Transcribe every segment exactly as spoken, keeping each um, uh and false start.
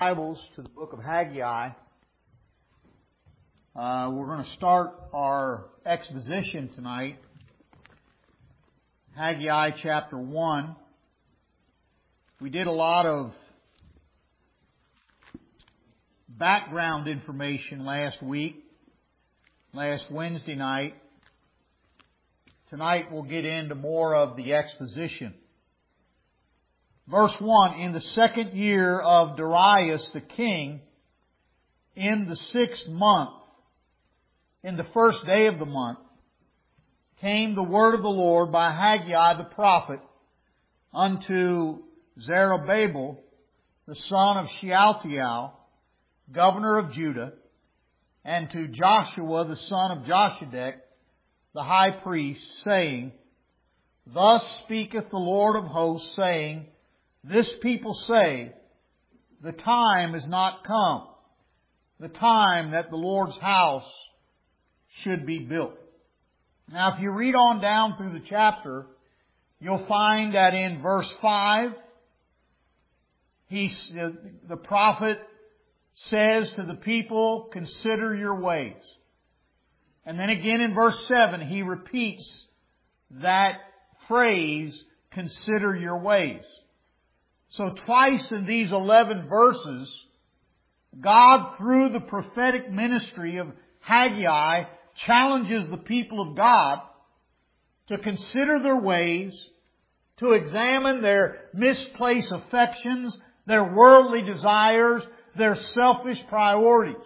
Bibles to the book of Haggai. Uh, we're going to start our exposition tonight. Haggai chapter one. We did a lot of background information last week, last Wednesday night. Tonight we'll get into more of the exposition. Verse one, in the second year of Darius the king, in the sixth month, in the first day of the month, came the word of the Lord by Haggai the prophet unto Zerubbabel, the son of Shealtiel, governor of Judah, and to Joshua the son of Joshadek, the high priest, saying, Thus speaketh the Lord of hosts, saying, This people say, the time is not come, the time that the Lord's house should be built. Now, if you read on down through the chapter, you'll find that in verse five, he, the prophet says to the people, consider your ways. And then again in verse seven, he repeats that phrase, consider your ways. So twice in these eleven verses, God, through the prophetic ministry of Haggai, challenges the people of God to consider their ways, to examine their misplaced affections, their worldly desires, their selfish priorities.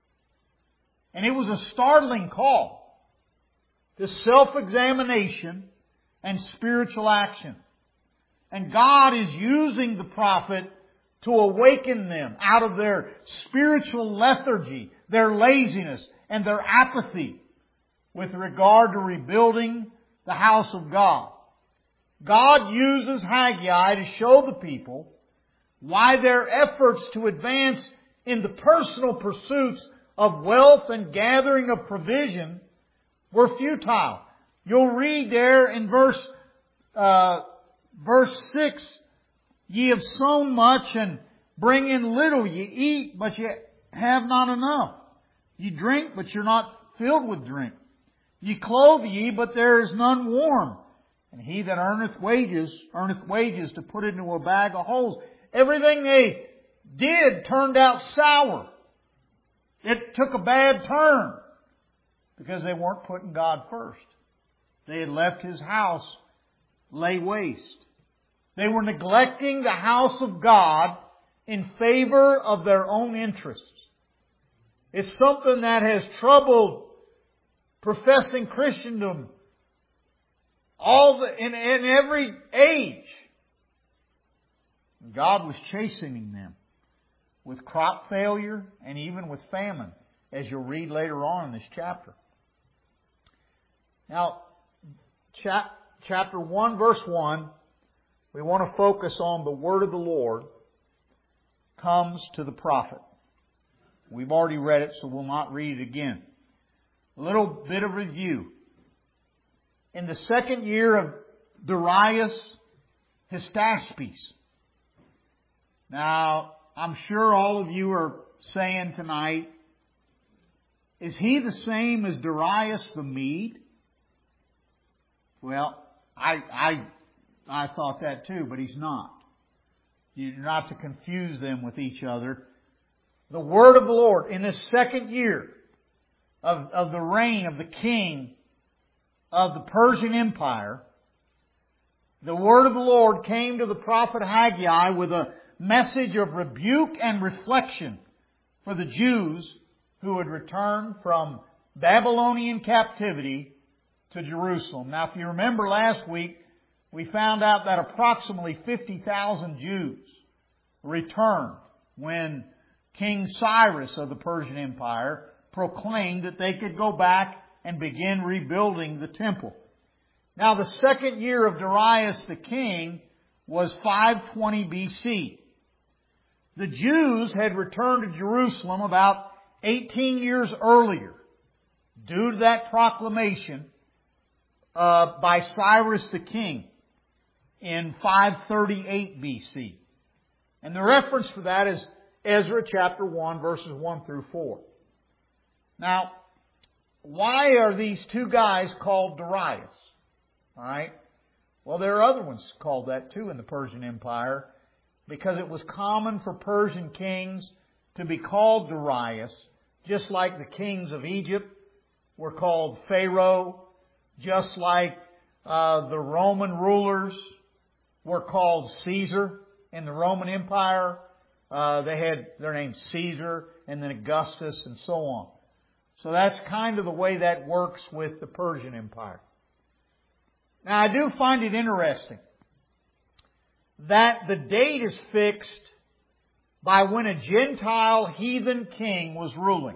And it was a startling call to self-examination and spiritual action. And God is using the prophet to awaken them out of their spiritual lethargy, their laziness, and their apathy with regard to rebuilding the house of God. God uses Haggai to show the people why their efforts to advance in the personal pursuits of wealth and gathering of provision were futile. You'll read there in verse uh, verse six, Ye have sown much and bring in little. Ye eat, but ye have not enough. Ye drink, but you're not filled with drink. Ye clothe ye, but there is none warm. And he that earneth wages, earneth wages to put into a bag of holes. Everything they did turned out sour. It took a bad turn because they weren't putting God first. They had left His house lay waste. They were neglecting the house of God in favor of their own interests. It's something that has troubled professing Christendom all the, in, in every age. God was chastening them with crop failure and even with famine, as you'll read later on in this chapter. Now, chap, chapter one, verse one, we want to focus on the word of the Lord comes to the prophet. We've already read it, so we'll not read it again. A little bit of review. In the second year of Darius Hystaspes. Now, I'm sure all of you are saying tonight, is he the same as Darius the Mede? Well, I, I, I thought that too, but he's not. You're not to confuse them with each other. The word of the Lord in the second year of, of the reign of the king of the Persian Empire, the word of the Lord came to the prophet Haggai with a message of rebuke and reflection for the Jews who had returned from Babylonian captivity to Jerusalem. Now, if you remember last week, we found out that approximately fifty thousand Jews returned when King Cyrus of the Persian Empire proclaimed that they could go back and begin rebuilding the temple. Now, the second year of Darius the king was five twenty B C. The Jews had returned to Jerusalem about eighteen years earlier due to that proclamation uh, by Cyrus the king in five thirty-eight B C. And the reference for that is Ezra chapter one, verses one through four. Now, why are these two guys called Darius? All right. Well, there are other ones called that too in the Persian Empire, because it was common for Persian kings to be called Darius, just like the kings of Egypt were called Pharaoh, just like uh, the Roman rulers were called Caesar in the Roman Empire. Uh, they had their name Caesar and then Augustus and so on. So that's kind of the way that works with the Persian Empire. Now, I do find it interesting that the date is fixed by when a Gentile heathen king was ruling.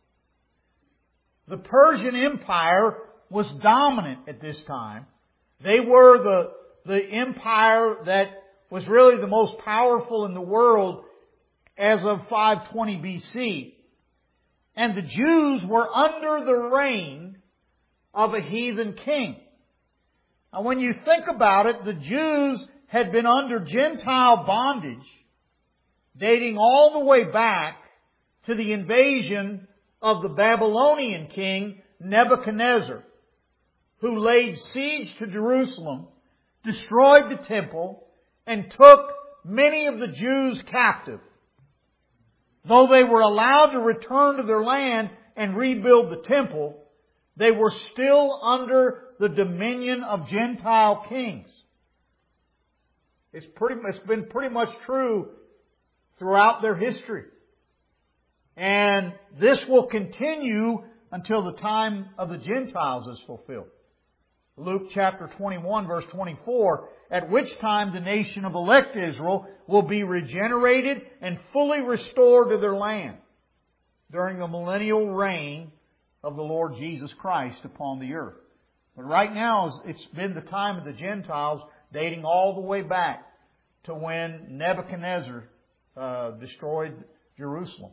The Persian Empire was dominant at this time. They were the, the empire that was really the most powerful in the world as of five twenty B C. And the Jews were under the reign of a heathen king. Now, when you think about it, the Jews had been under Gentile bondage dating all the way back to the invasion of the Babylonian king Nebuchadnezzar, who laid siege to Jerusalem, destroyed the temple, and took many of the Jews captive. Though they were allowed to return to their land and rebuild the temple, they were still under the dominion of Gentile kings. It's pretty, it's been pretty much true throughout their history. And this will continue until the time of the Gentiles is fulfilled. Luke chapter twenty-one, verse twenty-four, at which time the nation of elect Israel will be regenerated and fully restored to their land during the millennial reign of the Lord Jesus Christ upon the earth. But right now, it's been the time of the Gentiles, dating all the way back to when Nebuchadnezzar uh, destroyed Jerusalem.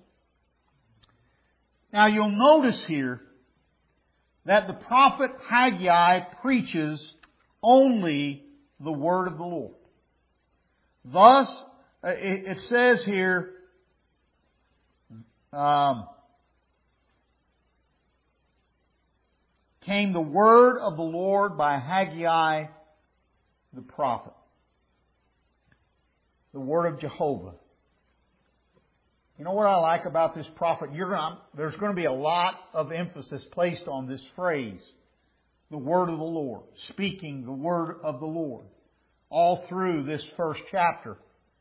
Now, you'll notice here that the prophet Haggai preaches only the word of the Lord. Thus, it says here, um, came the word of the Lord by Haggai the prophet. The word of Jehovah. You know what I like about this prophet? You're gonna, there's going to be a lot of emphasis placed on this phrase, the word of the Lord, speaking the word of the Lord, all through this first chapter.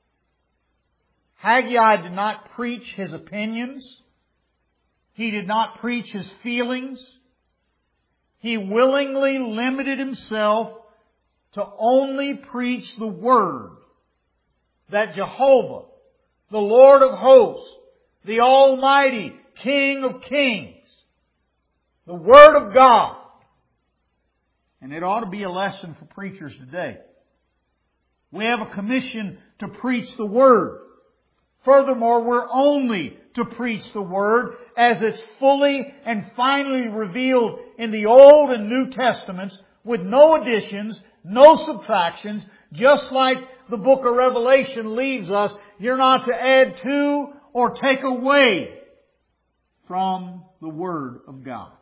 Haggai did not preach his opinions. He did not preach his feelings. He willingly limited himself to only preach the word that Jehovah, the Lord of hosts, the Almighty King of kings, the Word of God. And it ought to be a lesson for preachers today. We have a commission to preach the Word. Furthermore, we're only to preach the Word as it's fully and finally revealed in the Old and New Testaments, with no additions, no subtractions, just like the book of Revelation leaves us. You're not to add to or take away from the Word of God.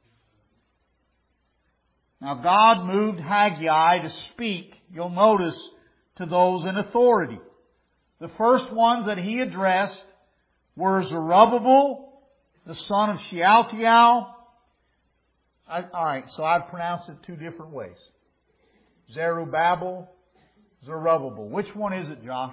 Now, God moved Haggai to speak, you'll notice, to those in authority. The first ones that he addressed were Zerubbabel, the son of Shealtiel. I, all right, so I've pronounced it two different ways. Zerubbabel, Zerubbabel. Which one is it, Josh?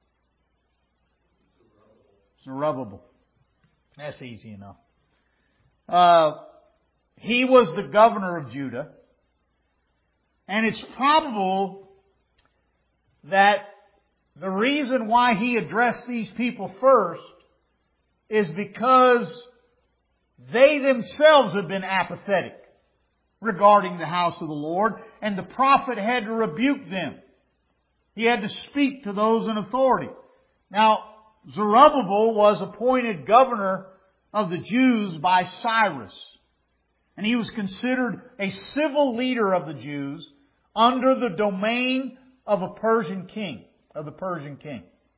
Zerubbabel. That's easy enough. Uh, he was the governor of Judah. And it's probable that the reason why he addressed these people first is because they themselves had been apathetic regarding the house of the Lord, and the prophet had to rebuke them. He had to speak to those in authority. Now, Zerubbabel was appointed governor of the Jews by Cyrus. And he was considered a civil leader of the Jews under the domain of a Persian king, of the Persian king.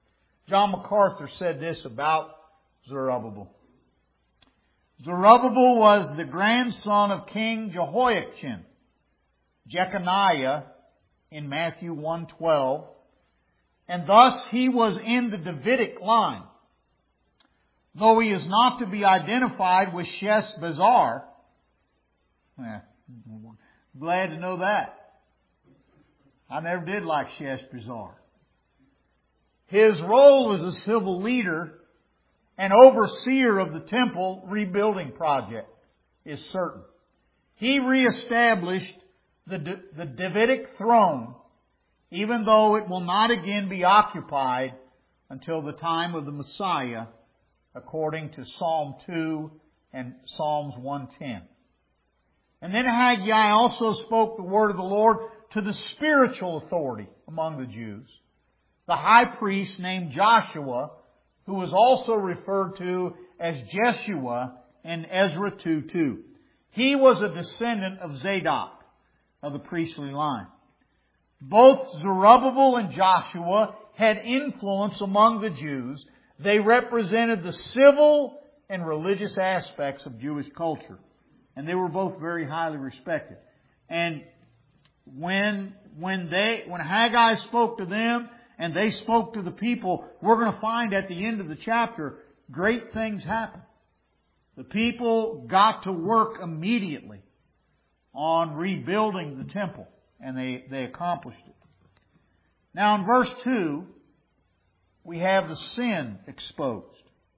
John MacArthur said this about Zerubbabel. Zerubbabel was the grandson of King Jehoiachin, Jeconiah in Matthew one twelve, and thus he was in the Davidic line. Though he is not to be identified with Sheshbazzar. Well, glad to know that. I never did like Sheshbazzar. His role as a civil leader and overseer of the temple rebuilding project is certain. He reestablished the, the Davidic throne, even though it will not again be occupied until the time of the Messiah, according to Psalm two and Psalms one ten. And then Haggai also spoke the word of the Lord to the spiritual authority among the Jews, the high priest named Joshua, who was also referred to as Jeshua in Ezra two two. He was a descendant of Zadok, of the priestly line. Both Zerubbabel and Joshua had influence among the Jews. They represented the civil and religious aspects of Jewish culture. And they were both very highly respected. And when, when they, when Haggai spoke to them and they spoke to the people, we're going to find at the end of the chapter, great things happened. The people got to work immediately on rebuilding the temple. And they, they accomplished it. Now in verse two, we have the sin exposed.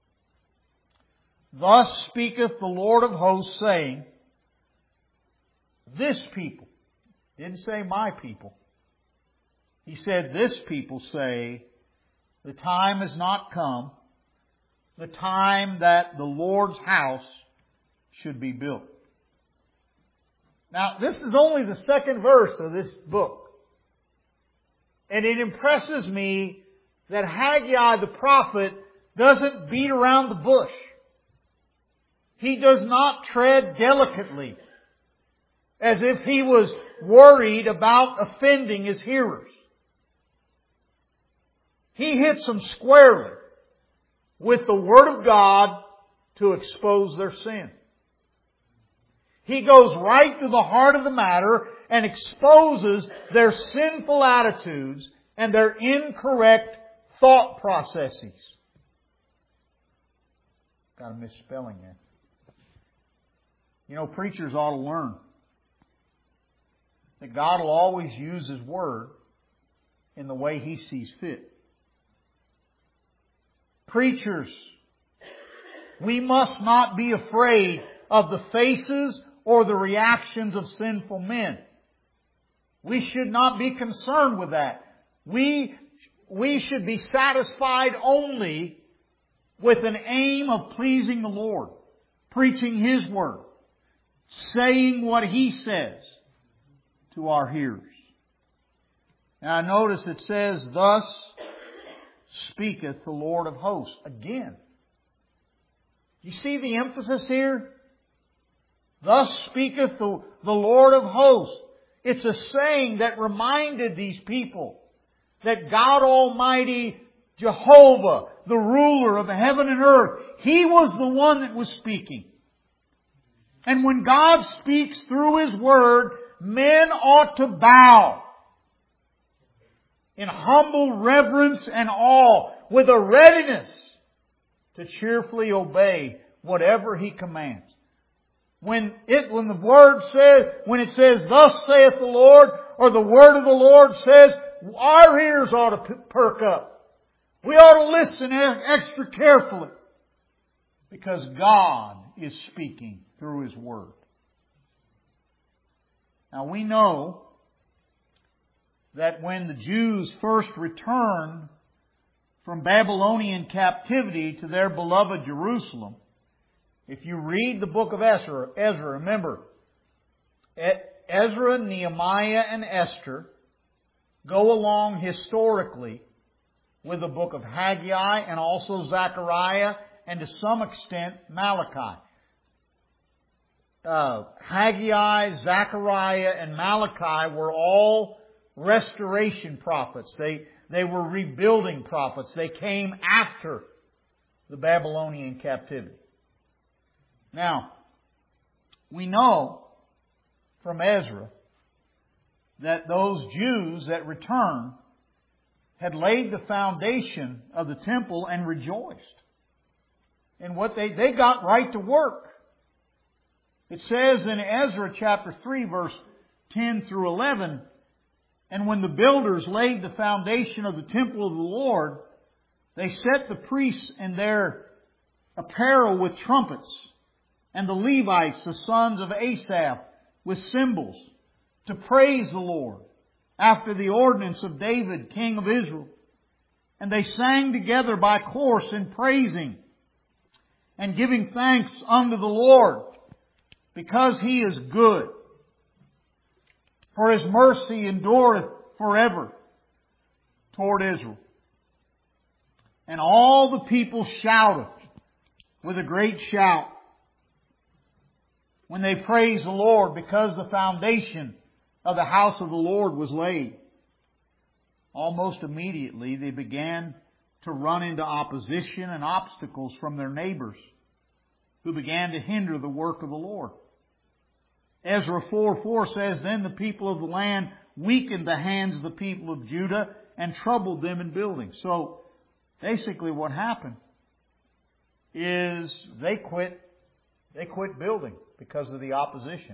Thus speaketh the Lord of hosts, saying, this people, didn't say my people. He said, this people say, the time has not come, the time that the Lord's house should be built. Now, this is only the second verse of this book. And it impresses me that Haggai the prophet doesn't beat around the bush. He does not tread delicately as if he was worried about offending his hearers. He hits them squarely with the Word of God to expose their sin. He goes right to the heart of the matter and exposes their sinful attitudes and their incorrect thought processes. Got a misspelling there. You know, preachers ought to learn that God will always use His Word in the way He sees fit. Preachers, we must not be afraid of the faces or the reactions of sinful men. We should not be concerned with that. We, we should be satisfied only with an aim of pleasing the Lord, preaching His Word, saying what He says to our hearers. Now notice it says, thus speaketh the Lord of hosts. Again. You see the emphasis here? Thus speaketh the, the Lord of hosts. It's a saying that reminded these people that God Almighty, Jehovah, the ruler of heaven and earth, He was the one that was speaking. And when God speaks through His Word, men ought to bow in humble reverence and awe with a readiness to cheerfully obey whatever He commands. When it, when the Word says, when it says, thus saith the Lord, or the Word of the Lord says, our ears ought to perk up. We ought to listen extra carefully. Because God is speaking through His Word. Now we know that when the Jews first returned from Babylonian captivity to their beloved Jerusalem, if you read the book of Ezra, Ezra, remember, Ezra, Nehemiah, and Esther go along historically with the book of Haggai and also Zechariah and to some extent Malachi. Uh, Haggai, Zechariah, and Malachi were all restoration prophets. They, They were rebuilding prophets. They came after the Babylonian captivity. Now, we know from Ezra that those Jews that returned had laid the foundation of the temple and rejoiced. And what they, they got right to work. It says in Ezra chapter three verse ten through eleven, and when the builders laid the foundation of the temple of the Lord, they set the priests in their apparel with trumpets, and the Levites, the sons of Asaph, with cymbals, to praise the Lord, after the ordinance of David, king of Israel. And they sang together by course in praising and giving thanks unto the Lord, because He is good. For His mercy endureth forever toward Israel. And all the people shouted with a great shout when they praised the Lord, because the foundation of the house of the Lord was laid. Almost immediately they began to run into opposition and obstacles from their neighbors, who began to hinder the work of the Lord. Ezra four four says, Then the people of the land weakened the hands of the people of Judah and troubled them in building. So basically what happened is they quit, they quit building because of the opposition.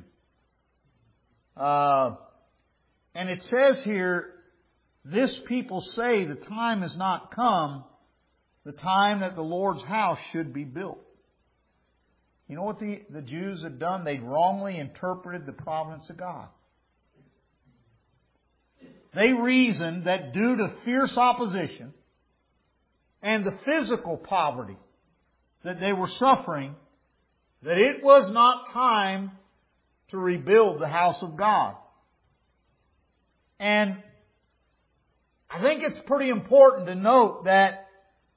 Uh, and it says here, this people say the time has not come, the time that the Lord's house should be built. You know what the, the Jews had done? They'd wrongly interpreted the providence of God. They reasoned that due to fierce opposition and the physical poverty that they were suffering, that it was not time to rebuild the house of God. And I think it's pretty important to note that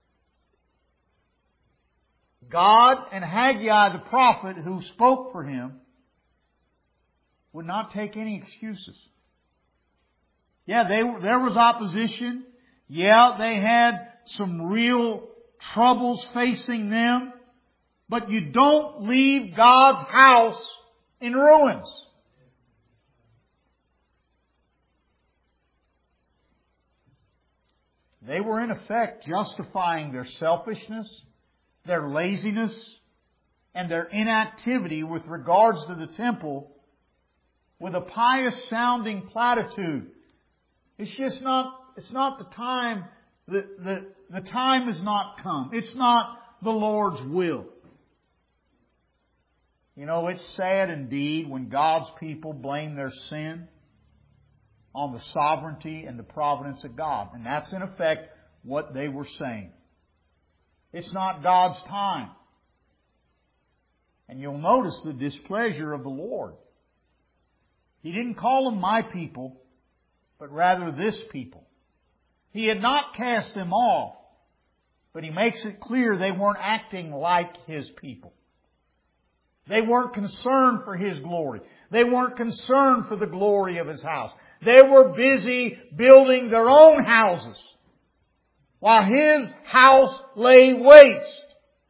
God and Haggai the prophet, who spoke for him, would not take any excuses. Yeah, they, there was opposition. Yeah, they had some real troubles facing them. But you don't leave God's house in ruins. They were in effect justifying their selfishness, their laziness, and their inactivity with regards to the temple with a pious sounding platitude. It's just not, it's not the time, the, the, the time has not come. It's not the Lord's will. You know, it's sad indeed when God's people blame their sin on the sovereignty and the providence of God. And that's in effect what they were saying. It's not God's time. And you'll notice the displeasure of the Lord. He didn't call them my people, but rather this people. He had not cast them off, but He makes it clear they weren't acting like His people. They weren't concerned for His glory. They weren't concerned for the glory of His house. They were busy building their own houses while His house lay waste.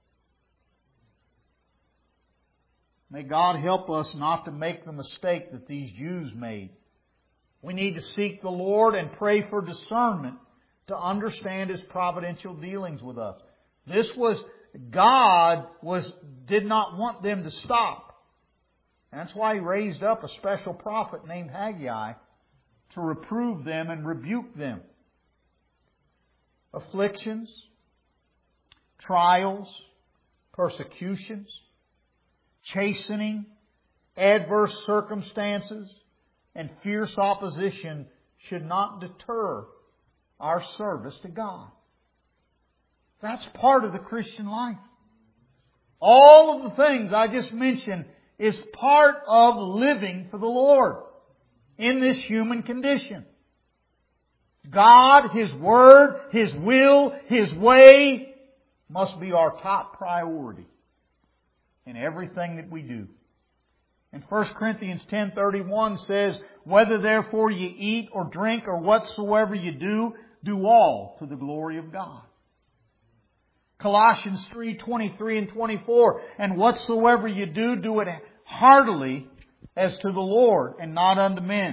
May God help us not to make the mistake that these Jews made. We need to seek the Lord and pray for discernment to understand His providential dealings with us. This was, God was, did not want them to stop. That's why He raised up a special prophet named Haggai to reprove them and rebuke them. Afflictions, trials, persecutions, chastening, adverse circumstances, and fierce opposition should not deter our service to God. That's part of the Christian life. All of the things I just mentioned is part of living for the Lord in this human condition. God, His Word, His will, His way must be our top priority in everything that we do. And First Corinthians ten thirty-one says, Whether therefore ye eat or drink or whatsoever you do, do all to the glory of God. Colossians three twenty-three and twenty-four, and whatsoever you do, do it heartily as to the Lord and not unto men,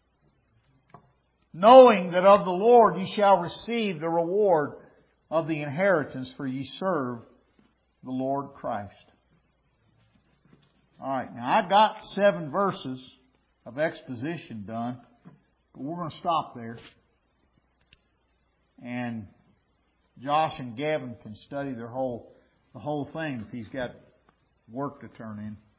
knowing that of the Lord ye shall receive the reward of the inheritance, for ye serve the Lord Christ. Alright, now I got seven verses of exposition done, but we're going to stop there. And Josh and Gavin can study their whole, the whole thing if he's got work to turn in.